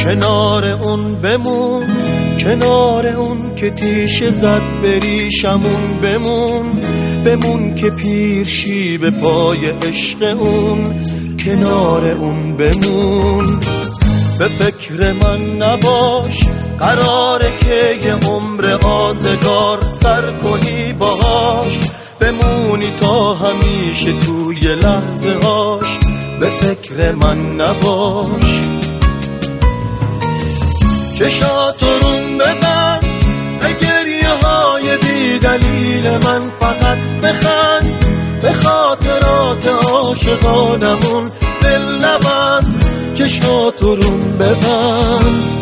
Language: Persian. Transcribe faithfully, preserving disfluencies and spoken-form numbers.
کنار اون بمون، کنار اون که تیشه زد بریشمون بمون، بمون که پیرشی به پای عشق اون، کنار اون بمون. به فکر من نباش، قراره که یه عمر آزگار سر کنی باهاش، بمونی تا همیشه توی لحظه هاش، به فکر من نباش. چشاتو روم ببند، به گریه های بی دلیل من فقط بخند، به خاطرات عاشقانمون دل نبند. چشاتو روم ببند.